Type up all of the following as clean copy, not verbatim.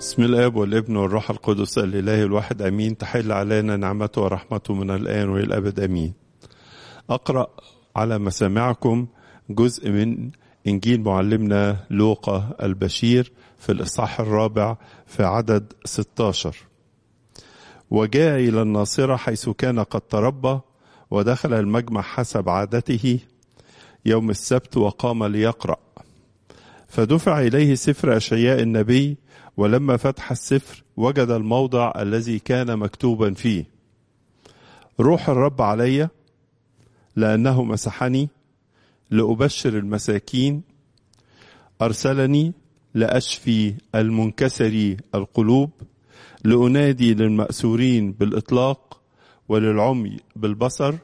بسم الآب والابن والروح القدس الإله الواحد أمين. تحل علينا نعمته ورحمته من الآن وإلى الأبد أمين. أقرأ على مسامعكم جزء من إنجيل معلمنا لوقا البشير في الإصحاح 4 في عدد 16. وجاء إلى الناصرة حيث كان قد تربى، ودخل المجمع حسب عادته يوم السبت وقام ليقرأ. فدفع إليه سفر أشعياء النبي، ولما فتح السفر وجد الموضع الذي كان مكتوبا فيه: روح الرب علي، لأنه مسحني لأبشر المساكين، أرسلني لأشفي المنكسري القلوب، لأنادي للمأسورين بالإطلاق وللعمي بالبصر،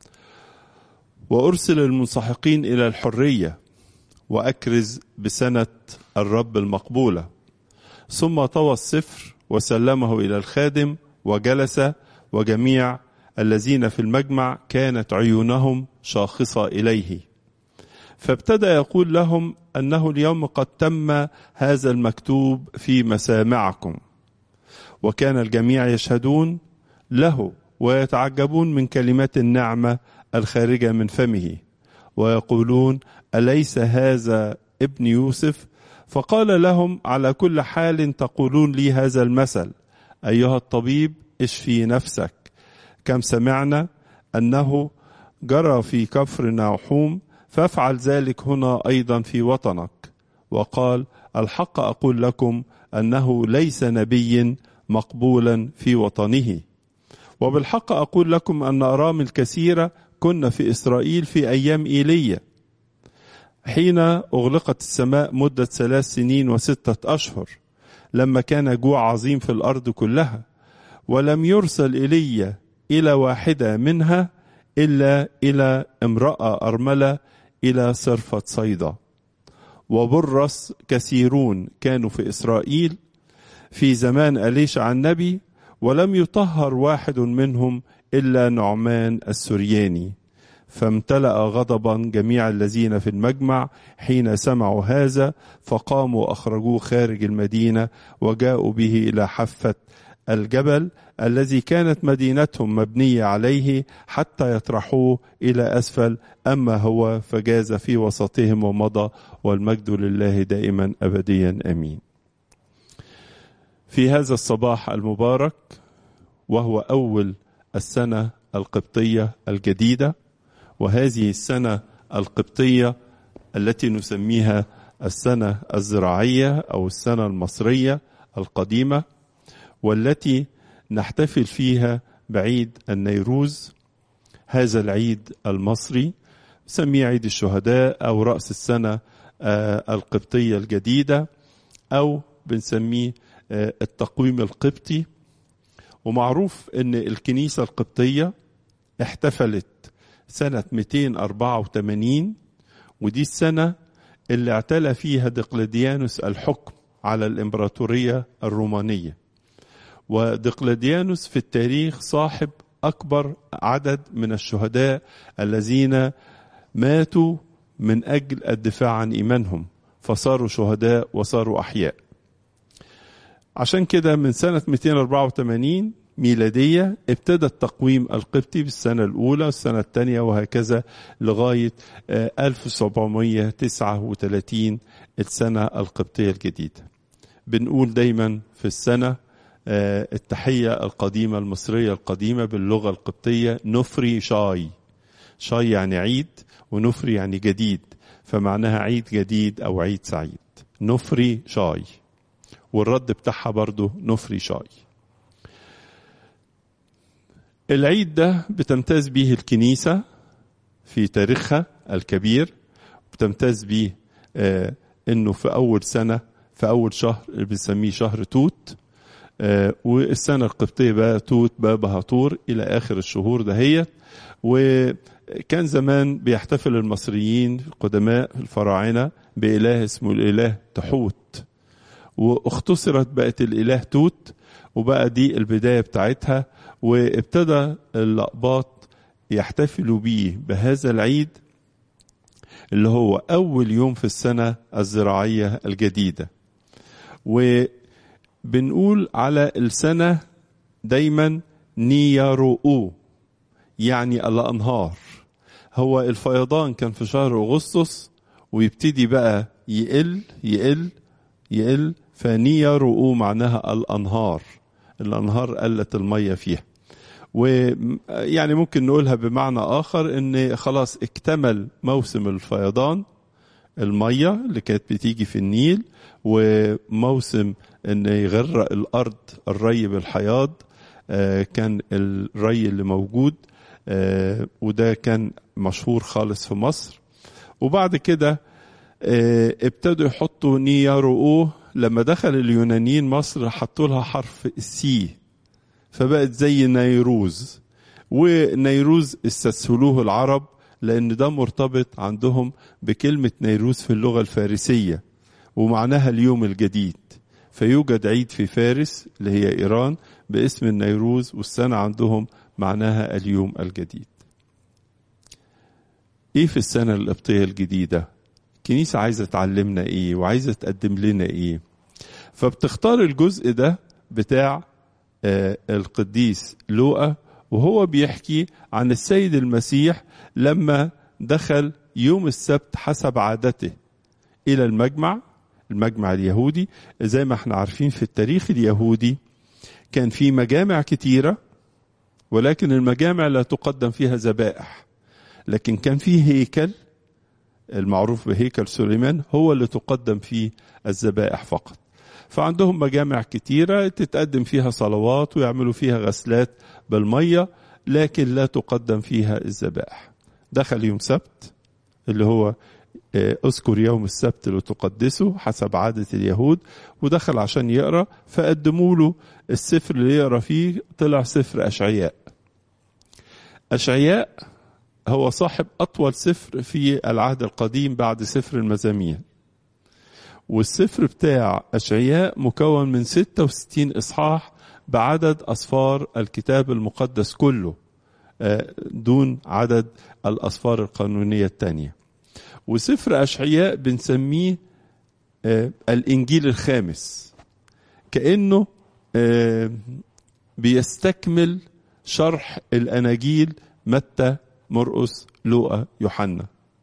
وأرسل المنسحقين إلى الحرية، وأكرز بسنة الرب المقبولة. ثم طوى السفر وسلمه إلى الخادم وجلس، وجميع الذين في المجمع كانت عيونهم شاخصة إليه. فابتدأ يقول لهم أنه اليوم قد تم هذا المكتوب في مسامعكم. وكان الجميع يشهدون له ويتعجبون من كلمات النعمة الخارجة من فمه، ويقولون: أليس هذا ابن يوسف؟ فقال لهم: على كل حال تقولون لي هذا المثل: أيها الطبيب اشفي نفسك، كم سمعنا أنه جرى في كفر ناحوم، فافعل ذلك هنا أيضا في وطنك. وقال: الحق أقول لكم أنه ليس نبي مقبولا في وطنه. وبالحق أقول لكم أن أرامل كثيرة كنا في إسرائيل في أيام إيليا، حين أغلقت السماء مدة 3 سنين و6 أشهر، لما كان جوع عظيم في الأرض كلها، ولم يرسل إيليا إلى واحدة منها إلا إلى امرأة أرملة إلى صرفة صيدا. وبرص كثيرون كانوا في إسرائيل في زمان أليشع النبي، ولم يطهر واحد منهم إلا نعمان السرياني. فامتلأ غضبا جميع الذين في المجمع حين سمعوا هذا، فقاموا وأخرجوه خارج المدينة، وجاءوا به إلى حافة الجبل الذي كانت مدينتهم مبنية عليه، حتى يطرحوه إلى أسفل. أما هو فجاز في وسطهم ومضى، والمجد لله دائما أبديا آمين. في هذا الصباح المبارك، وهو أول السنة القبطية الجديدة، وهذه السنة القبطية التي نسميها السنة الزراعية أو السنة المصرية القديمة، والتي نحتفل فيها بعيد النيروز. هذا العيد المصري نسميه عيد الشهداء، أو رأس السنة القبطية الجديدة، أو بنسميه التقويم القبطي. ومعروف أن الكنيسة القبطية احتفلت سنة 284، ودي السنة اللي اعتلى فيها دقلديانوس الحكم على الإمبراطورية الرومانية. ودقلديانوس في التاريخ صاحب أكبر عدد من الشهداء الذين ماتوا من أجل الدفاع عن إيمانهم، فصاروا شهداء وصاروا أحياء. عشان كده من سنة 284 ميلادية ابتدى التقويم القبطي بالسنة الأولى والسنة الثانية وهكذا لغاية 1739 السنة القبطية الجديدة. بنقول دايما في السنة التحية القديمة المصرية القديمة باللغة القبطية: نفري شاي. شاي يعني عيد، ونفري يعني جديد، فمعناها عيد جديد أو عيد سعيد. نفري شاي، والرد بتاعها برضو نفري شاي. العيد ده بتمتاز به الكنيسة في تاريخها الكبير، بتمتاز به انه في اول سنة في اول شهر اللي بنسميه شهر توت، والسنة القبطية بقى توت باب هطور الى اخر الشهور دهيت. وكان زمان بيحتفل المصريين القدماء الفراعنة بإله اسمه الإله تحوت، واختصرت بقت الإله توت، وبقى دي البداية بتاعتها. وابتدى الأقباط يحتفلوا بيه بهذا العيد اللي هو أول يوم في السنة الزراعية الجديدة. بنقول على السنة دايما نياروؤو، يعني الأنهار. هو الفيضان كان في شهر أغسطس ويبتدي بقى يقل يقل يقل، فنياروؤو معناها الأنهار. الأنهار قلت المية فيها. ويعني ممكن نقولها بمعنى آخر ان خلاص اكتمل موسم الفيضان، المية اللي كانت بتيجي في النيل، وموسم ان يغرق الارض الري بالحياض. كان الري اللي موجود وده كان مشهور خالص في مصر. وبعد كده ابتدوا يحطوا نياروؤو. لما دخل اليونانيين مصر حطوا لها حرف السي، فبقت زي نيروز. ونيروز استسهلوه العرب لأن ده مرتبط عندهم بكلمة نيروز في اللغة الفارسية ومعناها اليوم الجديد. فيوجد عيد في فارس اللي هي إيران باسم النيروز، والسنة عندهم معناها اليوم الجديد. إيه في السنة القبطية الجديدة؟ الكنيسة عايزة تعلمنا إيه وعايزة تقدم لنا إيه؟ فبتختار الجزء ده بتاع القديس لوقا، وهو بيحكي عن السيد المسيح لما دخل يوم السبت حسب عادته إلى المجمع اليهودي. زي ما احنا عارفين في التاريخ اليهودي كان في مجامع كتيرة، ولكن المجامع لا تقدم فيها ذبائح، لكن كان فيه هيكل المعروف بهيكل سليمان هو اللي تقدم فيه الذبائح فقط. فعندهم مجامع كتيرة تتقدم فيها صلوات ويعملوا فيها غسلات بالمية، لكن لا تقدم فيها الذبائح. دخل يوم سبت اللي هو اذكر يوم السبت لتقدسه حسب عادة اليهود، ودخل عشان يقرأ، فقدموا له السفر اللي يقرأ فيه. طلع سفر أشعياء. أشعياء هو صاحب أطول سفر في العهد القديم بعد سفر المزامير، والسفر بتاع أشعياء مكون من 66 إصحاح بعدد أسفار الكتاب المقدس كله دون عدد الأسفار القانونية الثانية. وسفر أشعياء بنسميه الإنجيل الخامس، كأنه بيستكمل شرح الأناجيل متى مرقس لوقا يوحنا.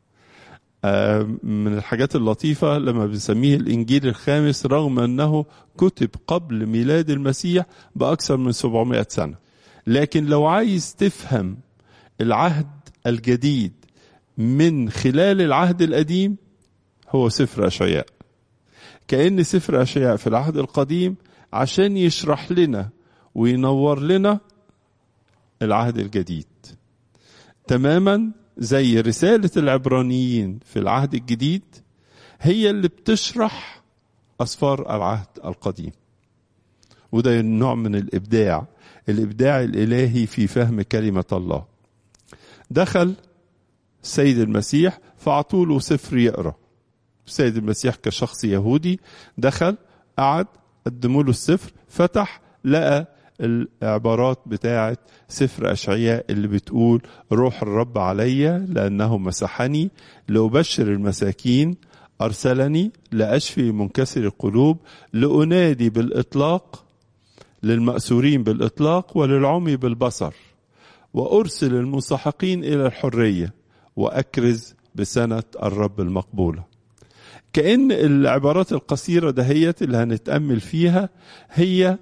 من الحاجات اللطيفة لما بنسميه الإنجيل الخامس رغم أنه كتب قبل ميلاد المسيح بأكثر من 700 سنة، لكن لو عايز تفهم العهد الجديد من خلال العهد القديم هو سفر أشعياء. كأن سفر أشعياء في العهد القديم عشان يشرح لنا وينور لنا العهد الجديد، تماما زي رسالة العبرانيين في العهد الجديد هي اللي بتشرح أسفار العهد القديم. وده نوع من الإبداع الإلهي في فهم كلمة الله. دخل السيد المسيح فعطوله سفر يقرأ. السيد المسيح كشخص يهودي دخل قعد قدموا له السفر، فتح لقى العبارات بتاعت سفر أشعياء اللي بتقول روح الرب علي لأنه مسحني لأبشر المساكين، أرسلني لأشفي منكسر القلوب، لأنادي بالإطلاق للمأسورين بالإطلاق وللعمي بالبصر، وأرسل المنسحقين إلى الحرية، وأكرز بسنة الرب المقبولة. كأن العبارات القصيرة دهيت اللي هنتأمل فيها هي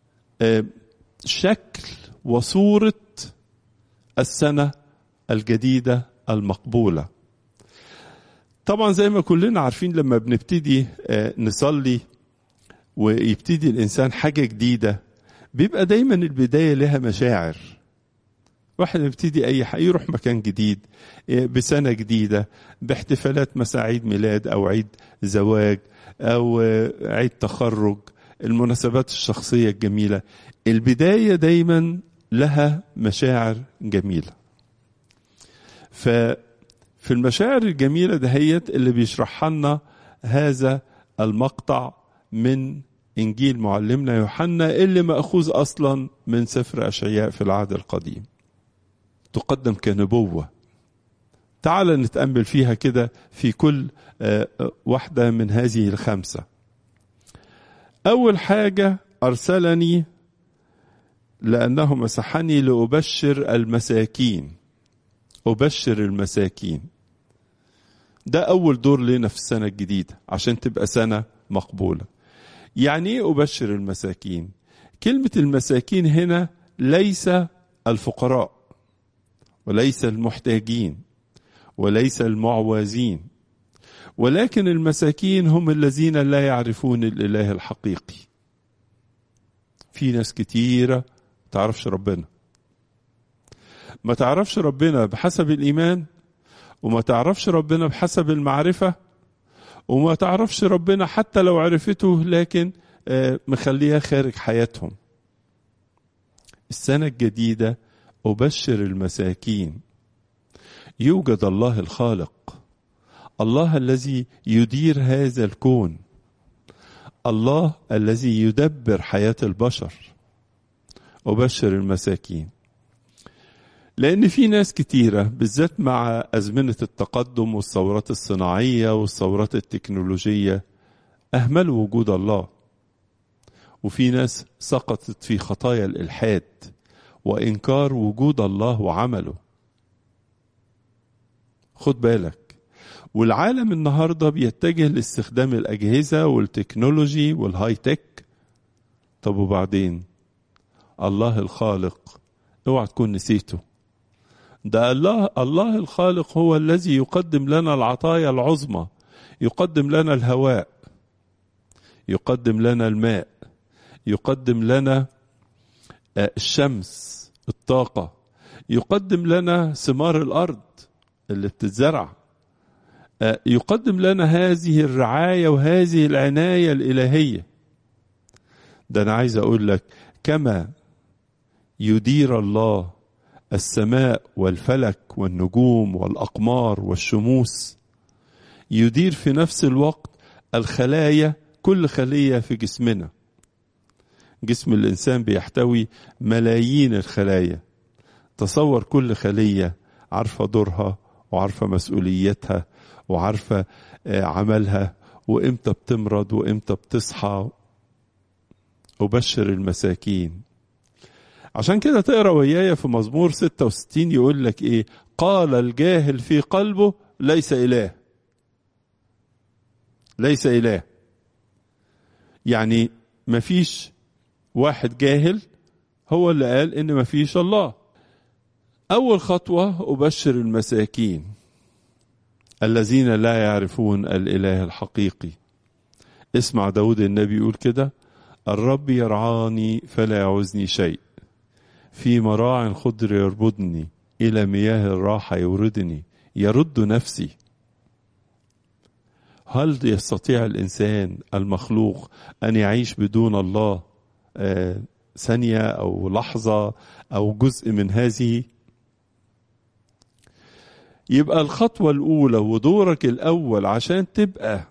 شكل وصورة السنة الجديدة المقبولة. طبعا زي ما كلنا عارفين لما بنبتدي نصلي ويبتدي الإنسان حاجة جديدة بيبقى دايما البداية لها مشاعر. واحد يبتدي أي حاجة يروح مكان جديد بسنة جديدة باحتفالات مثلا عيد ميلاد أو عيد زواج أو عيد تخرج، المناسبات الشخصية الجميلة، البداية دايما لها مشاعر جميلة. ففي المشاعر الجميلة دهيت اللي بيشرحها لنا هذا المقطع من إنجيل معلمنا يوحنا اللي مأخوذ أصلا من سفر أشعياء في العهد القديم، تقدم كنبوة. تعال نتأمل فيها كده في كل واحدة من هذه الخمسة. أول حاجة أرسلني لأنه مسحني لأبشر المساكين. أبشر المساكين ده أول دور لنا في السنة الجديدة عشان تبقى سنة مقبولة. يعني إيه أبشر المساكين؟ كلمة المساكين هنا ليس الفقراء وليس المحتاجين وليس المعوزين، ولكن المساكين هم الذين لا يعرفون الإله الحقيقي. في ناس كتيرة تعرفش ربنا، ما تعرفش ربنا بحسب الإيمان، وما تعرفش ربنا بحسب المعرفة، وما تعرفش ربنا حتى لو عرفته لكن مخليها خارج حياتهم. السنة الجديدة أبشر المساكين. يوجد الله الخالق، الله الذي يدير هذا الكون، الله الذي يدبر حياة البشر. أبشر المساكين لأن في ناس كتيرة بالذات مع أزمنة التقدم والثورات الصناعية والثورات التكنولوجية أهملوا وجود الله، وفي ناس سقطت في خطايا الإلحاد وإنكار وجود الله وعمله. خد بالك، والعالم النهاردة بيتجه لاستخدام الأجهزة والتكنولوجي والهاي تك. طب وبعدين الله الخالق اوعى تكون نسيته. ده الله الخالق هو الذي يقدم لنا العطايا العظمى، يقدم لنا الهواء، يقدم لنا الماء، يقدم لنا الشمس، الطاقة، يقدم لنا ثمار الأرض اللي بتتزرع، يقدم لنا هذه الرعاية وهذه العناية الإلهية. ده أنا عايز أقول لك كما يدير الله السماء والفلك والنجوم والأقمار والشموس، يدير في نفس الوقت الخلايا، كل خلية في جسمنا. جسم الإنسان بيحتوي ملايين الخلايا. تصور كل خلية عارفة دورها وعارفة مسؤوليتها وعارفة عملها، وإمتى بتمرض وإمتى بتصحى. أبشر المساكين. عشان كده تقرأ ويايا في مزمور 66 يقول لك إيه؟ قال الجاهل في قلبه ليس إله. ليس إله يعني مفيش واحد جاهل هو اللي قال إن مفيش الله. أول خطوة أبشر المساكين الذين لا يعرفون الإله الحقيقي. اسمع داود النبي يقول كده: الرب يرعاني فلا يعوزني شيء، في مراع خضر يربضني، إلى مياه الراحة يوردني، يرد نفسي. هل يستطيع الإنسان المخلوق أن يعيش بدون الله ثانية أو لحظة أو جزء من هذه؟ يبقى الخطوة الأولى ودورك الأول عشان تبقى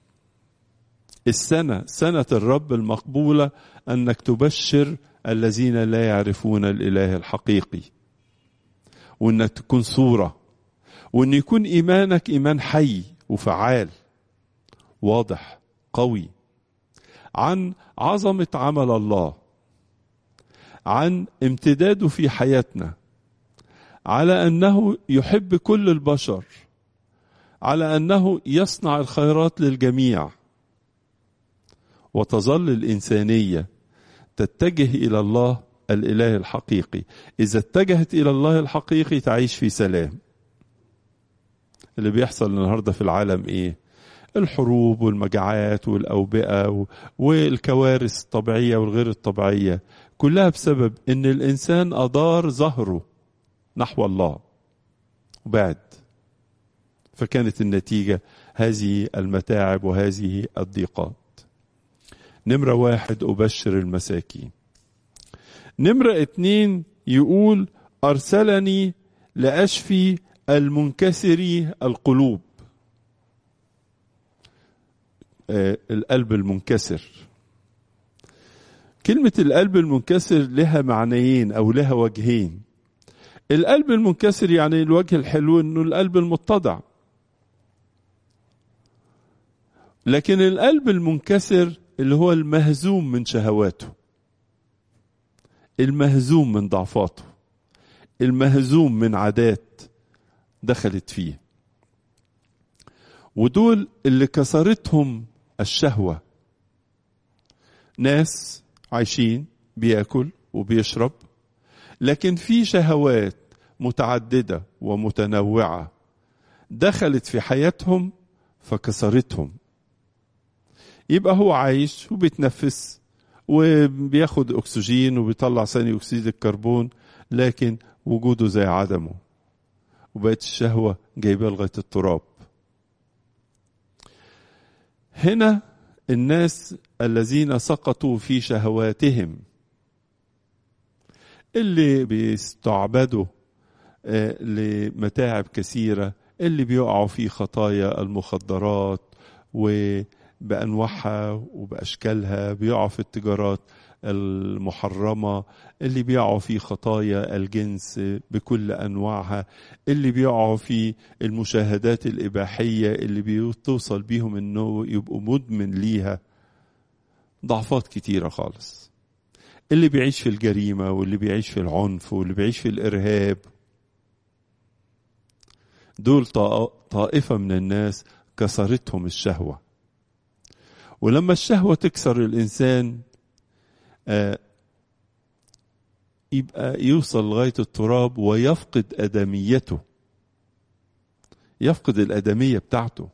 السنة سنة الرب المقبولة أنك تبشر الذين لا يعرفون الإله الحقيقي، وأنك تكون صورة، وأن يكون إيمانك إيمان حي وفعال واضح قوي عن عظمة عمل الله، عن امتداده في حياتنا، على أنه يحب كل البشر، على أنه يصنع الخيرات للجميع. وتظل الإنسانية تتجه إلى الله الإله الحقيقي. إذا اتجهت إلى الله الحقيقي تعيش في سلام. اللي بيحصل النهاردة في العالم إيه؟ الحروب والمجاعات والأوبئة والكوارث الطبيعية والغير الطبيعية، كلها بسبب إن الإنسان أدار ظهره نحو الله وبعد، فكانت النتيجة هذه المتاعب وهذه الضيقات. نمرة 1 أبشر المساكين. نمرة 2 يقول أرسلني لأشفي المنكسري القلوب. القلب المنكسر. كلمة القلب المنكسر لها معنيين أو لها وجهين. القلب المنكسر يعني الوجه الحلو إنه القلب المتضع، لكن القلب المنكسر اللي هو المهزوم من شهواته، المهزوم من ضعفاته، المهزوم من عادات دخلت فيه. ودول اللي كسرتهم الشهوة، ناس عايشين بياكل وبيشرب، لكن في شهوات متعددة ومتنوعة دخلت في حياتهم فكسرتهم. يبقى هو عايش وبيتنفس وبياخد أكسجين وبيطلع ثاني أكسيد الكربون، لكن وجوده زي عدمه، وبقت الشهوة جايبه لغاية التراب. هنا الناس الذين سقطوا في شهواتهم، اللي بيستعبدوا لمتاعب كثيرة، اللي بيقعوا في خطايا المخدرات وبأنواعها وبأشكالها، بيقعوا في التجارات المحرمة، اللي بيقعوا في خطايا الجنس بكل أنواعها، اللي بيقعوا في المشاهدات الإباحية اللي بيوصل بيهم إنه يبقوا مدمن ليها. ضعفات كتيرة خالص. اللي بيعيش في الجريمة، واللي بيعيش في العنف، واللي بيعيش في الإرهاب، دول طائفة من الناس كسرتهم الشهوة. ولما الشهوة تكسر الإنسان يبقى يوصل لغاية التراب ويفقد أدميته، يفقد الأدمية بتاعته.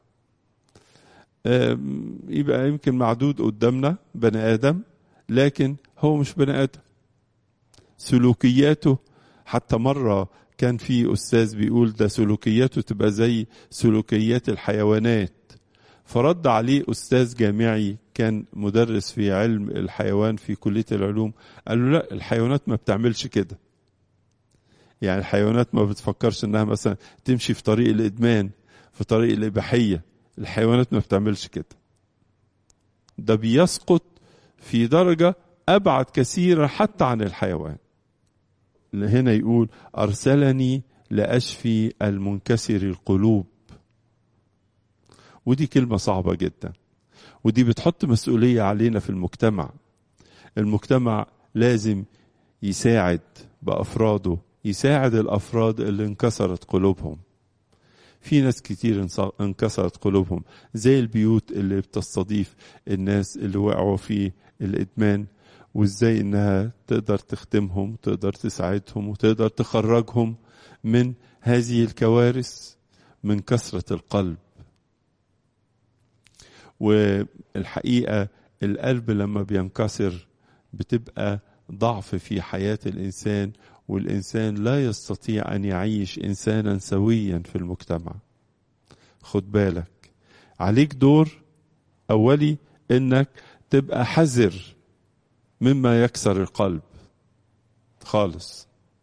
يبقى يمكن معدود قدامنا بني آدم، لكن هو مش بني آدم. سلوكياته، حتى مرة كان في أستاذ بيقول ده سلوكياته تبقى زي سلوكيات الحيوانات، فرد عليه أستاذ جامعي كان مدرس في علم الحيوان في كلية العلوم، قال له لا، الحيوانات ما بتعملش كده. يعني الحيوانات ما بتفكرش انها مثلا تمشي في طريق الإدمان، في طريق الإباحية. الحيوانات ما بتعملش كده. ده بيسقط في درجة أبعد كثيرا حتى عن الحيوان. هنا يقول أرسلني لأشفي المنكسر القلوب. ودي كلمة صعبة جدا، ودي بتحط مسؤولية علينا في المجتمع. المجتمع لازم يساعد بأفراده، يساعد الأفراد اللي انكسرت قلوبهم. في ناس كتير انكسرت قلوبهم، زي البيوت اللي بتستضيف الناس اللي وقعوا في الإدمان، وازاي انها تقدر تخدمهم، تقدر تساعدهم، وتقدر تخرجهم من هذه الكوارث من كسرة القلب. والحقيقة القلب لما بينكسر بتبقى ضعف في حياة الإنسان، والإنسان لا يستطيع أن يعيش إنسانا سويا في المجتمع. خد بالك، عليك دور أولي إنك تبقى حذر مما يكسر القلب خالص.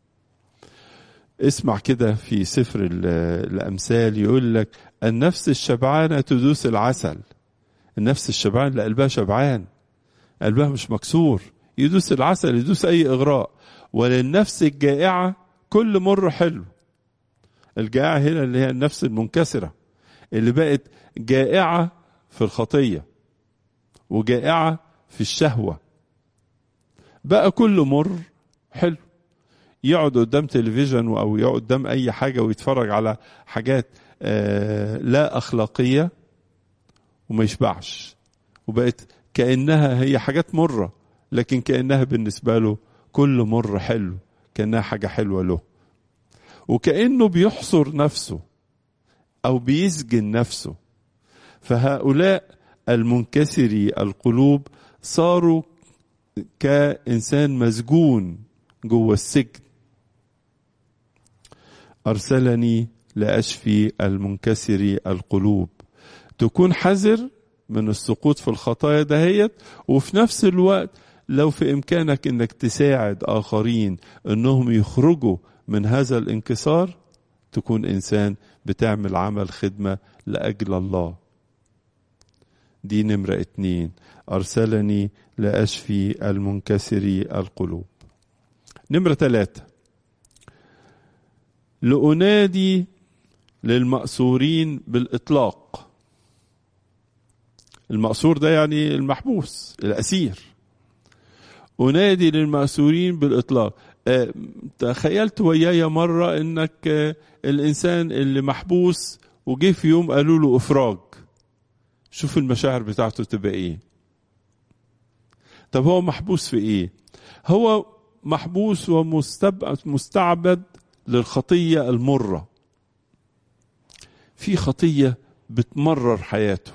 اسمع كده في سفر الأمثال يقول لك النفس الشبعانة تدوس العسل. النفس الشبعان اللي قلبها شبعان، قلبها مش مكسور، يدوس العسل، يدوس أي إغراء. وللنفس الجائعة كل مر حلو. الجائعة هنا اللي هي النفس المنكسرة، اللي بقت جائعة في الخطية وجائعة في الشهوة، بقى كل مر حلو. يقعد قدام تلفزيون أو يقعد قدام أي حاجة ويتفرج على حاجات لا أخلاقية وما يشبعش، وبقت كأنها هي حاجات مرة، لكن كأنها بالنسبة له كل مر حلو، كأنها حاجة حلوة له، وكأنه بيحصر نفسه أو بيسجن نفسه. فهؤلاء المنكسري القلوب صاروا كإنسان مسجون جوه السجن. أرسلني لأشفي المنكسري القلوب. تكون حذر من السقوط في الخطايا دهيت، وفي نفس الوقت لو في إمكانك إنك تساعد آخرين إنهم يخرجوا من هذا الانكسار، تكون إنسان بتعمل عمل خدمة لأجل الله. دي نمرة 2، أرسلني لأشفي المنكسري القلوب. نمرة 3، لأنادي للمأسورين بالإطلاق. المأسور ده يعني المحبوس الأسير. أنادي للمأسورين بالإطلاق. تخيلت وياي مرة إنك الإنسان اللي محبوس وجه في يوم قالوا له إفراج، شوف المشاعر بتاعته تبقى إيه. طب هو محبوس في إيه؟ هو محبوس ومستعبد للخطية المرة. في خطية بتمرر حياته.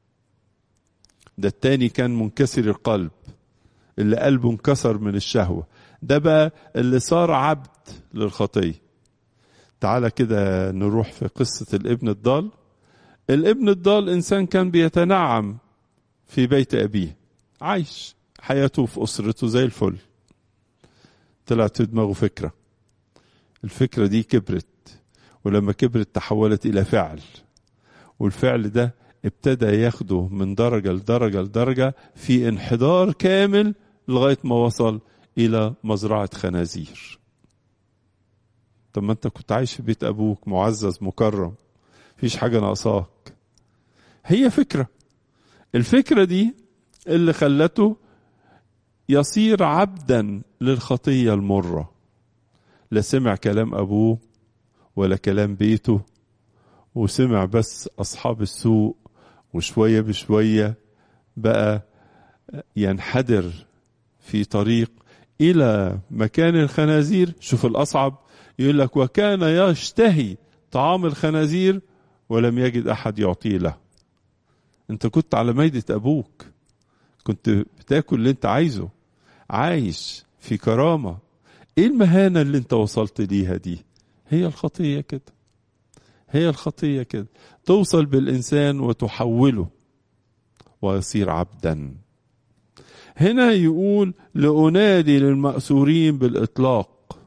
ده التاني كان منكسر القلب، اللي قلبه انكسر من الشهوة. ده بقى اللي صار عبد للخطية. تعالى كده نروح في قصة الابن الضال. الابن الضال إنسان كان بيتنعم في بيت أبيه، عايش حياته في أسرته زي الفل. طلعت في دماغه فكرة، الفكرة دي كبرت، ولما كبرت تحولت إلى فعل، والفعل ده ابتدى ياخده من درجة لدرجة لدرجة في انحدار كامل لغاية ما وصل إلى مزرعة خنازير. طب ما أنت كنت عايش في بيت أبوك معزز مكرم، فيش حاجة ناقصاك. هي فكرة، الفكرة دي اللي خلته يصير عبدا للخطية المرة. لا سمع كلام أبوه ولا كلام بيته، وسمع بس أصحاب السوء، وشوية بشوية بقى ينحدر في طريق إلى مكان الخنازير. شوف الأصعب، يقول لك وكان يشتهي طعام الخنازير ولم يجد أحد يعطيه له. أنت كنت على ميدة أبوك، كنت بتاكل اللي أنت عايزه، عايش في كرامة. إيه المهانة اللي أنت وصلت ليها دي؟ هي الخطية كده، هي الخطية كده، توصل بالإنسان وتحوله ويصير عبدا. هنا يقول لأنادي للمأسورين بالإطلاق.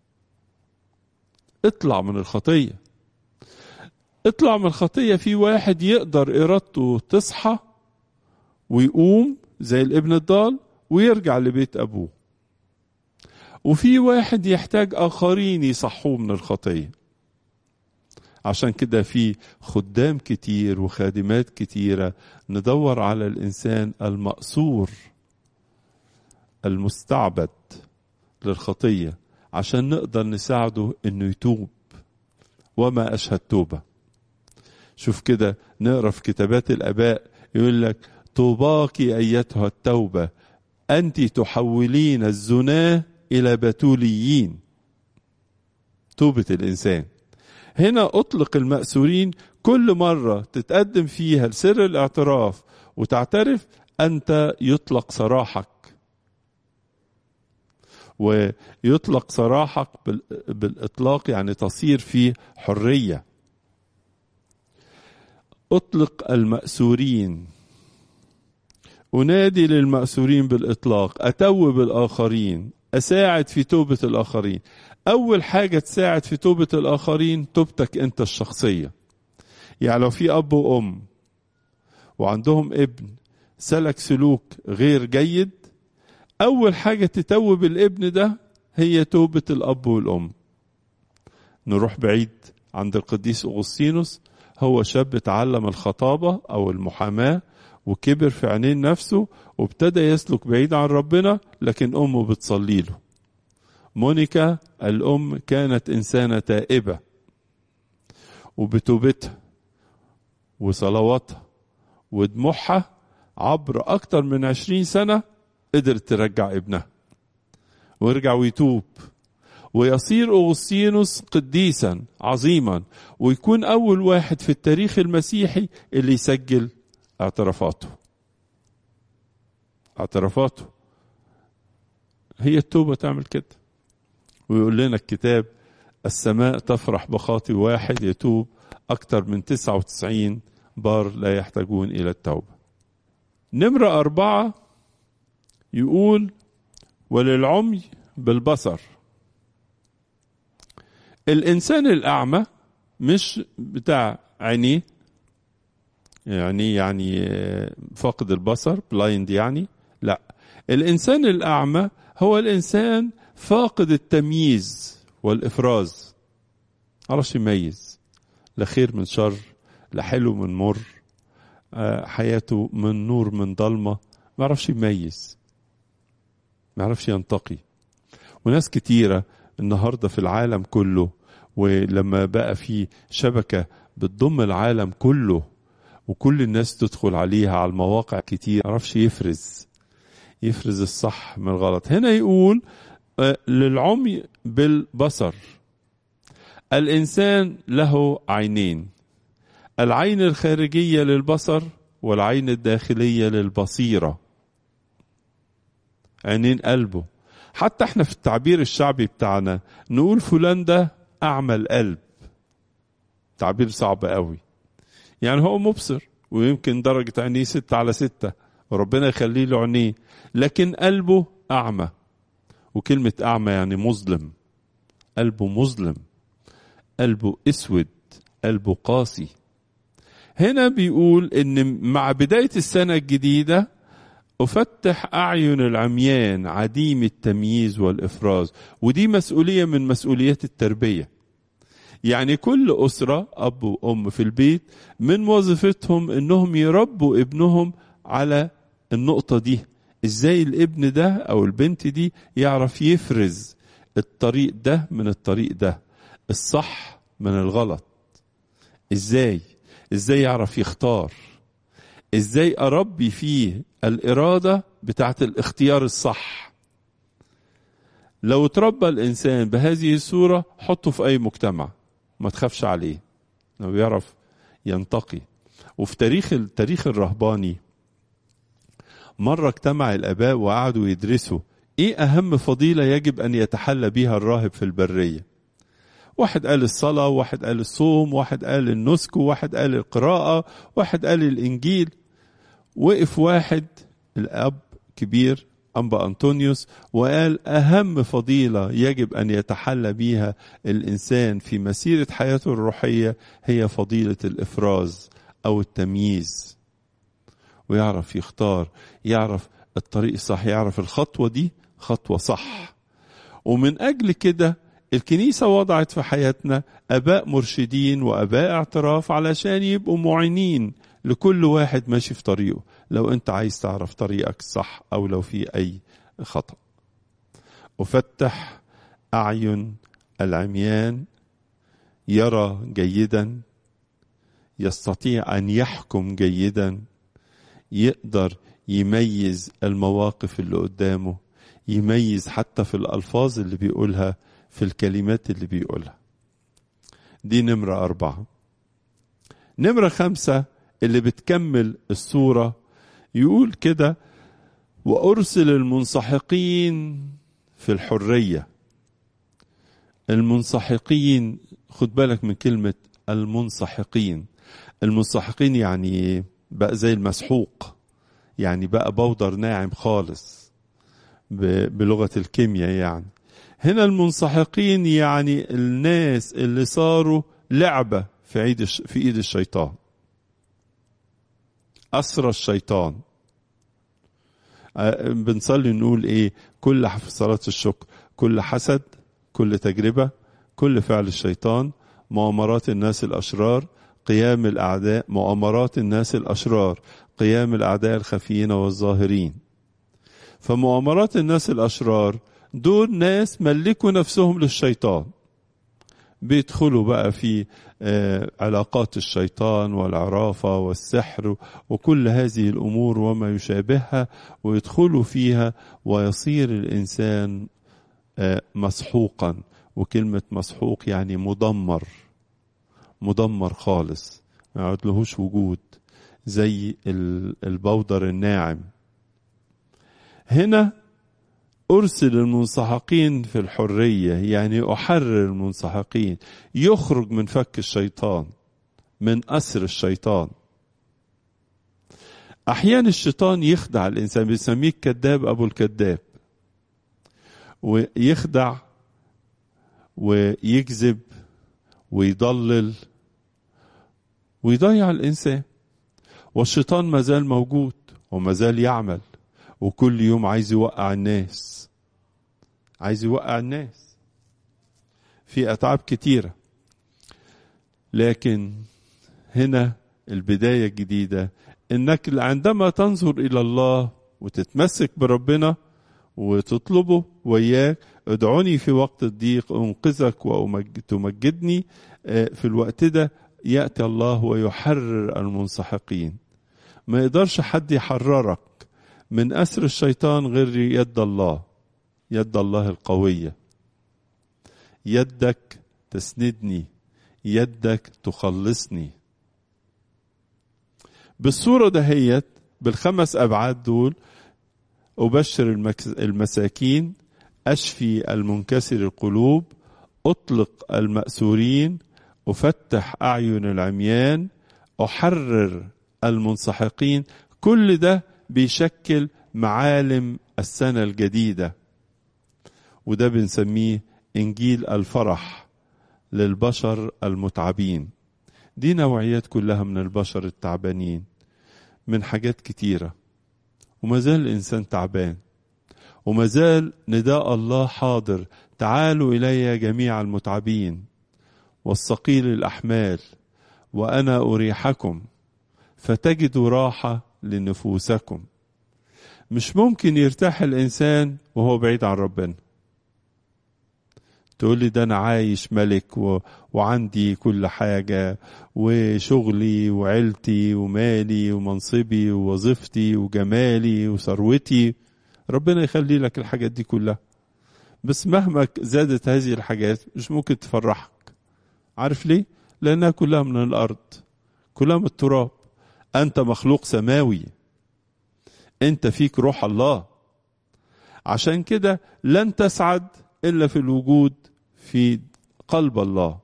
اطلع من الخطية، اطلع من الخطية. في واحد يقدر إرادته تصحى ويقوم زي الابن الضال ويرجع لبيت أبوه، وفي واحد يحتاج آخرين يصحوه من الخطية. عشان كده في خدام كتير وخادمات كتيرة ندور على الإنسان المأسور المستعبد للخطية عشان نقدر نساعده إنه يتوب. وما أشهد توبة. شوف كده نقرأ في كتابات الآباء يقول لك طوباك أيتها التوبة أنت تحولين الزناه إلى بتوليين. توبة الإنسان هنا أطلق المأسورين كل مرة تتقدم فيها لسر الاعتراف وتعترف أنت يطلق سراحك، ويطلق سراحك بالإطلاق يعني تصير في حرية. أطلق المأسورين. أنادي للمأسورين بالإطلاق، أتوب الآخرين، أساعد في توبة الآخرين. أول حاجة تساعد في توبة الآخرين توبتك أنت الشخصية. يعني لو في أب وأم وعندهم ابن سلك سلوك غير جيد، أول حاجة تتوب الابن ده هي توبة الأب والأم. نروح بعيد عند القديس أغسطينوس، هو شاب تعلم الخطابة أو المحاماة وكبر في عينين نفسه وابتدى يسلك بعيد عن ربنا، لكن أمه بتصلي له. مونيكا الأم كانت إنسانة تائبة، وبتوبتها وصلواتها ودموعها عبر أكتر من 20 سنة قدرت ترجع ابنها ويرجع ويتوب ويصير أغسطينوس قديسا عظيما، ويكون أول واحد في التاريخ المسيحي اللي يسجل اعترافاته. هي التوبة تعمل كده. ويقول لنا الكتاب السماء تفرح بخاطئ واحد يتوب أكتر من 99 بار لا يحتاجون إلى التوبة. نمرة 4 يقول وللعمي بالبصر. الإنسان الأعمى مش بتاع عينيه، يعني فاقد البصر بلايند يعني، لا، الإنسان الأعمى هو الإنسان فاقد التمييز والإفراز، عرفش يميز لا خير من شر، لا حلو من مر، حياته من نور من ضلمة، ما يعرفش يميز، ما يعرفش ينتقي. وناس كتيرة النهاردة في العالم كله، ولما بقى في شبكة بتضم العالم كله وكل الناس تدخل عليها على المواقع كتير، ما يعرفش يفرز الصح من الغلط. هنا يقول للعمي بالبصر. الإنسان له عينين، العين الخارجية للبصر والعين الداخلية للبصيرة، عينين قلبه. حتى احنا في التعبير الشعبي بتاعنا نقول فلان ده أعمى القلب، تعبير صعب قوي. يعني هو مبصر ويمكن درجة عينيه 6/6 وربنا يخليه له عينيه، لكن قلبه أعمى. وكلمة أعمى يعني مظلم، قلبه مظلم، قلبه اسود، قلبه قاسي. هنا بيقول ان مع بداية السنة الجديدة افتح اعين العميان عديم التمييز والافراز. ودي مسؤولية من مسؤوليات التربية. يعني كل اسرة اب وام في البيت من وظيفتهم انهم يربوا ابنهم على النقطة دي، ازاي الابن ده او البنت دي يعرف يفرز الطريق ده من الطريق ده، الصح من الغلط. ازاي يعرف يختار، ازاي اربي فيه الارادة بتاعت الاختيار الصح. لو تربى الانسان بهذه الصورة حطه في اي مجتمع ما تخافش عليه، لو يعرف ينتقي. وفي التاريخ الرهباني مرة اجتمع الاباء وقعدوا يدرسوا ايه اهم فضيلة يجب ان يتحلى بها الراهب في البرية. واحد قال الصلاة، واحد قال الصوم، واحد قال النسك، واحد قال القراءة، واحد قال الإنجيل. وقف واحد الأب كبير أنبا أنطونيوس وقال أهم فضيلة يجب أن يتحلى بها الإنسان في مسيرة حياته الروحية هي فضيلة الإفراز أو التمييز، ويعرف يختار، يعرف الطريق الصح، يعرف الخطوة دي خطوة صح. ومن أجل كده الكنيسة وضعت في حياتنا أباء مرشدين وأباء اعتراف علشان يبقوا معينين لكل واحد ماشي في طريقه، لو أنت عايز تعرف طريقك الصح أو لو في أي خطأ. أفتح أعين العميان يرى جيدا، يستطيع أن يحكم جيدا، يقدر يميز المواقف اللي قدامه، يميز حتى في الألفاظ اللي بيقولها، في الكلمات اللي بيقولها. دي نمرة 4. نمرة 5 اللي بتكمل الصورة يقول كده: وأرسل المنسحقين في الحرية. المنسحقين، خد بالك من كلمة المنسحقين. المنسحقين يعني بقى زي المسحوق، يعني بقى بودر ناعم خالص بلغة الكيمياء. يعني هنا المنسحقين يعني الناس اللي صاروا لعبة في ايد الشيطان، أسرى الشيطان. بنصلي نقول ايه كل في صلاة الشكر: كل حسد، كل تجربة، كل فعل الشيطان، مؤامرات الناس الأشرار، قيام الأعداء، مؤامرات الناس الأشرار، قيام الأعداء الخفيين والظاهرين. فمؤامرات الناس الأشرار دول ناس ملكوا نفسهم للشيطان، بيدخلوا بقى في علاقات الشيطان والعرافة والسحر وكل هذه الأمور وما يشابهها، ويدخلوا فيها ويصير الإنسان مسحوقا. وكلمة مسحوق يعني مدمر خالص، ما يعود لهوش وجود، زي البودر الناعم. هنا أرسل المنسحقين في الحرية، يعني أحرر المنسحقين، يخرج من فك الشيطان، من أسر الشيطان. أحيانا الشيطان يخدع الإنسان، بيسميه الكذاب أبو الكذاب، ويخدع ويكذب ويضلل ويضيع الإنسان. والشيطان مازال موجود ومازال يعمل، وكل يوم عايز يوقع الناس، في أتعاب كتيرة. لكن هنا البداية الجديدة انك عندما تنظر الى الله وتتمسك بربنا وتطلبه وياك، ادعوني في وقت الضيق انقذك وتمجدني، في الوقت ده يأتي الله ويحرر المنسحقين. ما يقدرش حد يحررك من أسر الشيطان غير يد الله، يد الله القوية. يدك تسندني، يدك تخلصني. بالصورة دهيت بالخمس أبعاد دول: أبشر المساكين، أشفي المنكسر القلوب، أطلق المأسورين، أفتح أعين العميان، أحرر المنسحقين. كل ده بيشكل معالم السنة الجديدة، وده بنسميه إنجيل الفرح للبشر المتعبين. دي نوعيات كلها من البشر التعبانين من حاجات كتيرة، وما زال الإنسان تعبان، وما زال نداء الله حاضر: تعالوا إلي جميع المتعبين والثقيل الأحمال وأنا أريحكم فتجدوا راحة لنفوسكم. مش ممكن يرتاح الإنسان وهو بعيد عن ربنا. تقول لي ده أنا عايش ملك وعندي كل حاجة وشغلي وعيلتي ومالي ومنصبي ووظيفتي وجمالي وثروتي. ربنا يخلي لك الحاجات دي كلها، بس مهما زادت هذه الحاجات مش ممكن تفرحك. عارف ليه؟ لأنها كلها من الأرض، كلها من التراب. أنت مخلوق سماوي، أنت فيك روح الله، عشان كده لن تسعد إلا في الوجود في قلب الله.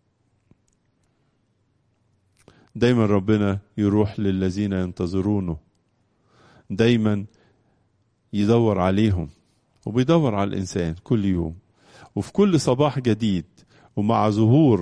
دايما ربنا يروح للذين ينتظرونه، دايما يدور عليهم، وبيدور على الإنسان كل يوم وفي كل صباح جديد. ومع ظهور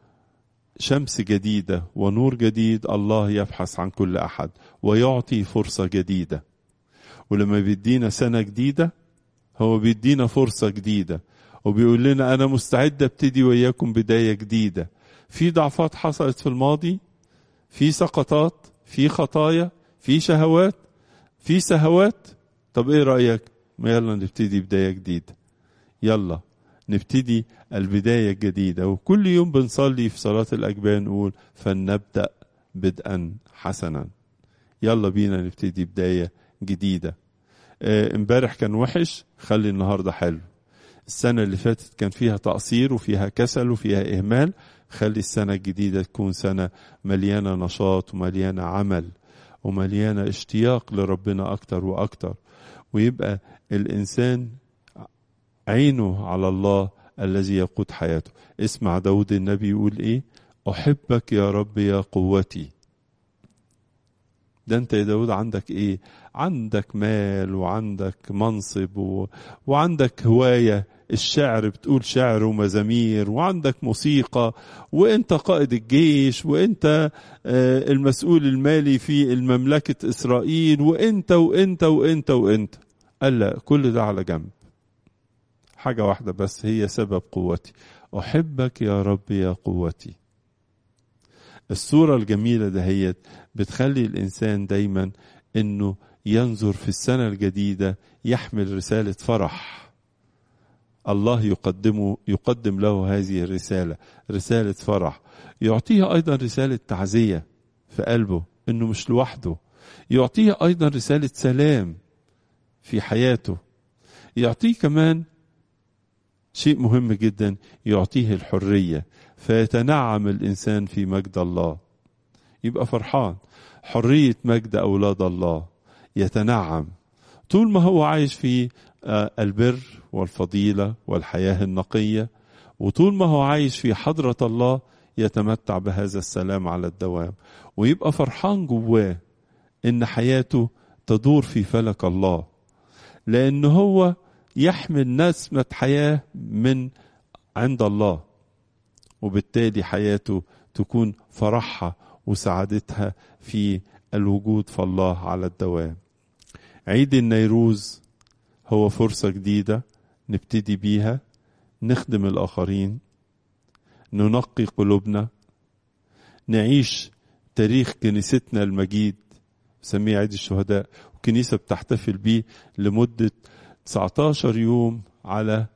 شمس جديدة ونور جديد الله يبحث عن كل أحد ويعطي فرصة جديدة. ولما بيدينا سنة جديدة هو بيدينا فرصة جديدة، وبيقول لنا أنا مستعد أبتدي وياكم بداية جديدة. في ضعفات حصلت في الماضي، في سقطات، في خطايا، في شهوات، في سهوات. طب إيه رأيك؟ ما يلا نبتدي بداية جديدة، يلا نبتدي البداية الجديدة. وكل يوم بنصلي في صلاة الأجبان نقول: فلنبدأ بدءا حسنا. يلا بينا نبتدي بداية جديدة. امبارح كان وحش، خلي النهاردة حلو. السنة اللي فاتت كان فيها تقصير وفيها كسل وفيها إهمال، خلي السنة الجديدة تكون سنة مليانة نشاط ومليانة عمل ومليانة اشتياق لربنا أكتر وأكتر. ويبقى الإنسان عينه على الله الذي يقود حياته. اسمع داود النبي يقول ايه: احبك يا رب يا قوتي. ده انت يا داود عندك ايه؟ عندك مال وعندك منصب وعندك هواية الشعر، بتقول شعر ومزامير، وعندك موسيقى، وانت قائد الجيش، وانت المسؤول المالي في المملكة اسرائيل، وانت وانت وانت وانت. قال لا، كل ده على جنب. حاجة واحدة بس هي سبب قوتي: أحبك يا رب يا قوتي. الصورة الجميلة دهيت بتخلي الإنسان دايما إنه ينظر في السنة الجديدة يحمل رسالة فرح. الله يقدم له هذه الرسالة، رسالة فرح. يعطيه أيضا رسالة تعزية في قلبه إنه مش لوحده. يعطيه أيضا رسالة سلام في حياته. يعطيه كمان شيء مهم جدا، يعطيه الحرية، فيتنعم الإنسان في مجد الله. يبقى فرحان، حرية مجد أولاد الله، يتنعم طول ما هو عايش في البر والفضيلة والحياة النقية، وطول ما هو عايش في حضرة الله يتمتع بهذا السلام على الدوام، ويبقى فرحان جواه إن حياته تدور في فلك الله، لأنه هو يحمل نسمة حياة من عند الله، وبالتالي حياته تكون فرحها وسعادتها في الوجود في الله على الدوام. عيد النيروز هو فرصة جديدة نبتدي بيها نخدم الآخرين، ننقي قلوبنا، نعيش تاريخ كنيستنا المجيد بسميه عيد الشهداء، والكنيسة بتحتفل بيه لمدة 19 يوم على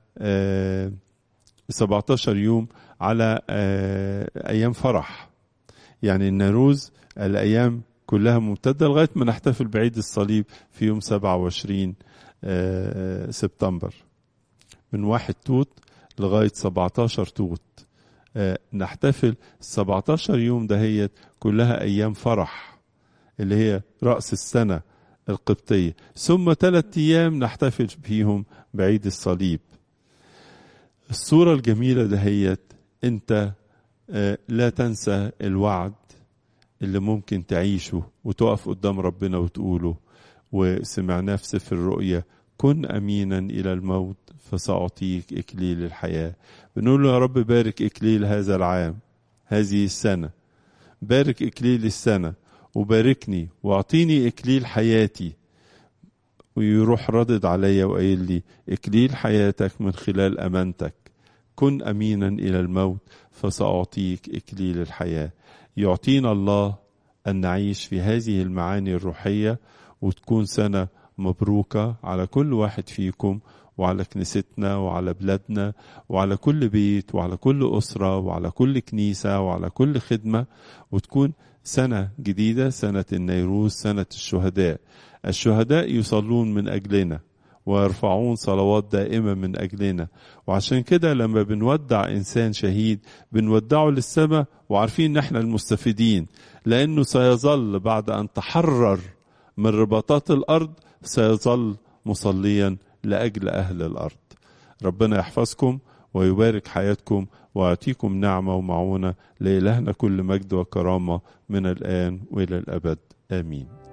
17 يوم على أيام فرح. يعني النوروز الأيام كلها ممتدة لغاية ما نحتفل بعيد الصليب في يوم 27 سبتمبر، من 1 توت لغاية 17 توت. نحتفل 17 يوم دهيت كلها أيام فرح اللي هي رأس السنة القبطية، ثم 3 أيام نحتفل فيهم بعيد الصليب. الصورة الجميلة دهيت انت لا تنسى الوعد اللي ممكن تعيشه وتقف قدام ربنا وتقوله، وسمعناه في سفر الرؤيا: كن أمينا إلى الموت فسأعطيك إكليل الحياة. بنقول له يا رب بارك إكليل هذا العام، هذه السنة، بارك إكليل السنة وباركني واعطيني إكليل حياتي. ويروح ردد عليا وقايل لي: إكليل حياتك من خلال أمانتك، كن أمينا إلى الموت فسأعطيك إكليل الحياة. يعطينا الله أن نعيش في هذه المعاني الروحية، وتكون سنة مبروكة على كل واحد فيكم، وعلى كنيستنا، وعلى بلادنا، وعلى كل بيت، وعلى كل أسرة، وعلى كل كنيسة، وعلى كل خدمة. وتكون سنة جديدة، سنة النيروز، سنة الشهداء. الشهداء يصلون من أجلنا ويرفعون صلوات دائمة من أجلنا، وعشان كده لما بنودع إنسان شهيد بنودعه للسماء وعارفين نحن المستفيدين، لأنه سيظل بعد أن تحرر من رباطات الأرض سيظل مصليا لأجل أهل الأرض. ربنا يحفظكم ويبارك حياتكم ويعطيكم نعمة ومعونة. لإلهنا كل مجد وكرامة من الآن وإلى الأبد، آمين.